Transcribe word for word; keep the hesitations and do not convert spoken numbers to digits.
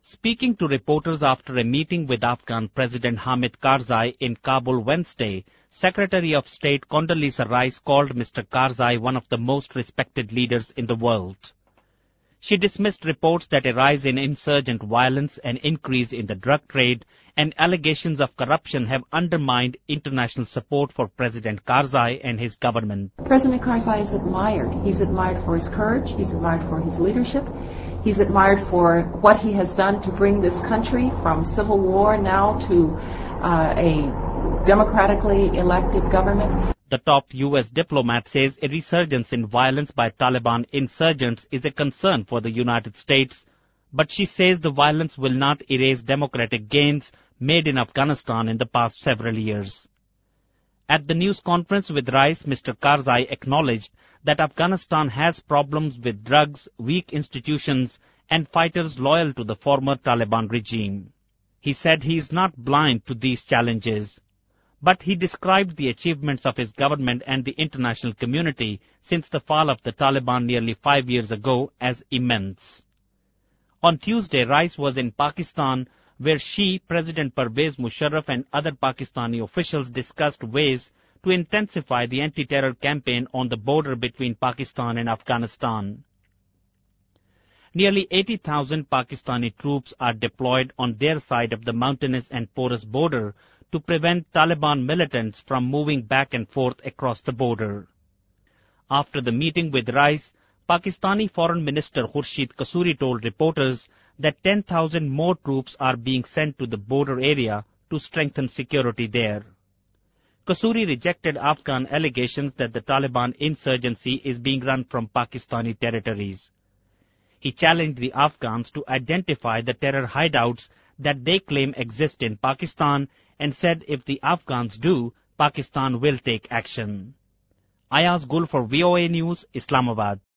Speaking to reporters after a meeting with Afghan President Hamid Karzai in Kabul Wednesday, Secretary of State Condoleezza Rice called Mister Karzai one of the most respected leaders in the world. She dismissed reports that a rise in insurgent violence, an increase in the drug trade, and allegations of corruption have undermined international support for President Karzai and his government. President Karzai is admired. He's admired for his courage. He's admired for his leadership. He's admired for what he has done to bring this country from civil war now to uh, a democratically elected government. The top U S diplomat says a resurgence in violence by Taliban insurgents is a concern for the United States, but she says the violence will not erase democratic gains made in Afghanistan in the past several years. At the news conference with Rice, Mister Karzai acknowledged that Afghanistan has problems with drugs, weak institutions, and fighters loyal to the former Taliban regime. He said he is not blind to these challenges, but he described the achievements of his government and the international community since the fall of the Taliban nearly five years ago as immense. On Tuesday, Rice was in Pakistan, where she, President Pervez Musharraf, and other Pakistani officials discussed ways to intensify the anti-terror campaign on the border between Pakistan and Afghanistan. Nearly eighty thousand Pakistani troops are deployed on their side of the mountainous and porous border to prevent Taliban militants from moving back and forth across the border. After the meeting with Rice, Pakistani Foreign Minister Khurshid Kasuri told reporters that ten thousand more troops are being sent to the border area to strengthen security there. Kasuri rejected Afghan allegations that the Taliban insurgency is being run from Pakistani territories. He challenged the Afghans to identify the terror hideouts that they claim exist in Pakistan and said if the Afghans do, Pakistan will take action. Ayaz Gul for V O A News, Islamabad.